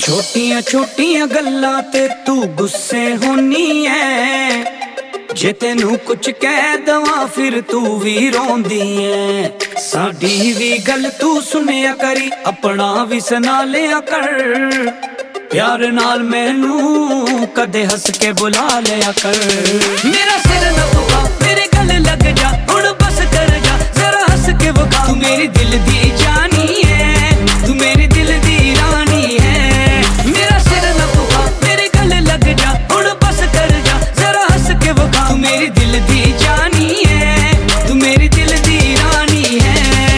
छोटियां छोटियां गल्लां ते तू गुस्से होनी है। जे तेनू कुछ कह दवा फिर तू भी रोंदी है। साडी भी गल तू सुनिया करी, अपना भी सुना लिया कर। प्यार नाल मैनू कदे हंस के बुला लिया कर। मेरा सिर न दुखा, मेरे गल लग जा, हुण बस कर जा, जरा हंस के वखा। तू मेरी दिल दी जानी है, तू मेरी दिल दी रानी है। मेरा सिर न दुखा, मेरे गल लग जा, हुण बस कर जा, जरा हंस के वखा। तू मेरी दिल दी जानी है, तू मेरी दिल दी रानी है।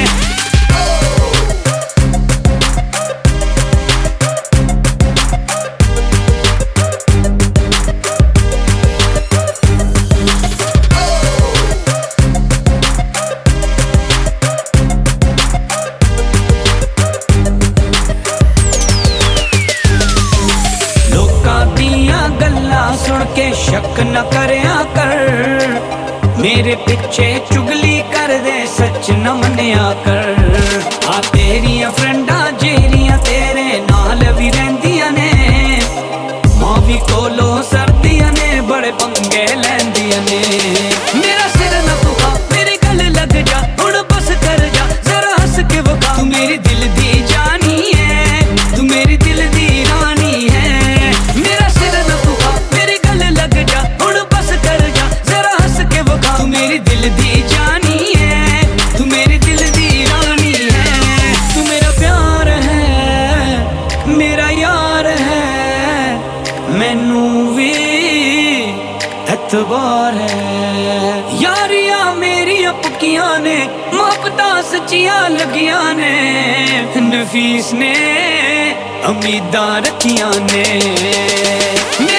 सुन के शक न करया कर, मेरे पिछे चुगली कर दे सच न मनिया कर। आ तेरिया फ्रेंडा जेरिया तेरे नाल भी रहिंदियां ने, मां भी कोलो सरदियां ने, बड़े पंगे लैंदियां ने। मेरा सिर न दुखा, मेरी गल लग जा, हुण बस कर जा, जरा हंस के वखा। तू मेरी दिल दी जानी है, तू मेरी दिल दी रानी है। मेरा सिर न दुखा, मेरी गल लग जा, हुण बस कर जा, जरा हंस के वखा। तू मेरी दिल दी जानी है, तू मेरी दिल दी रानी है। तू मेरा प्यार है, मेरा यार है, मैनू भी एतबार है। यारियां मेरियां पक्कियां ने, मोहब्बतां सच्चियां लगियां ने। नफीस ने उम्मीदां रखियां ने।